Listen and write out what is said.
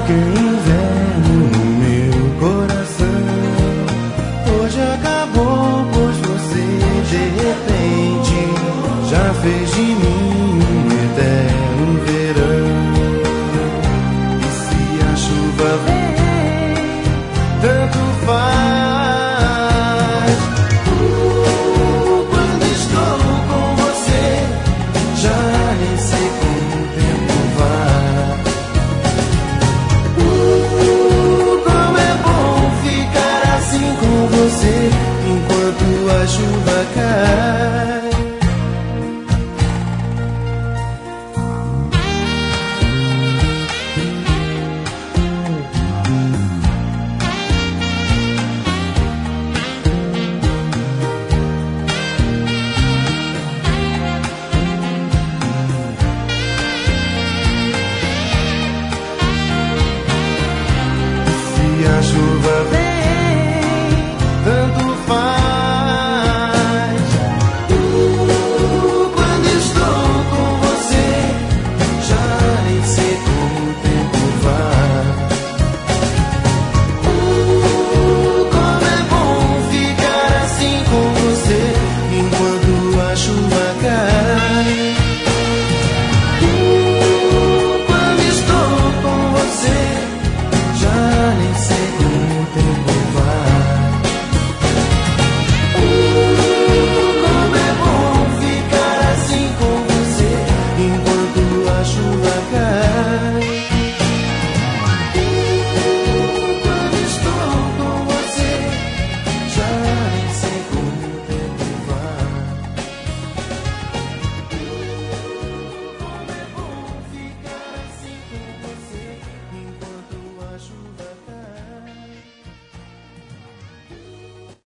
que inverno no meu coração hoje acabou, pois você de repente já fez de mim um eterno verão. E se a chuva vem, tanto faz. Quando estou com você, já nem sei como o tempo vai. Como é bom ficar assim com você enquanto a chuva cai. Se a chuva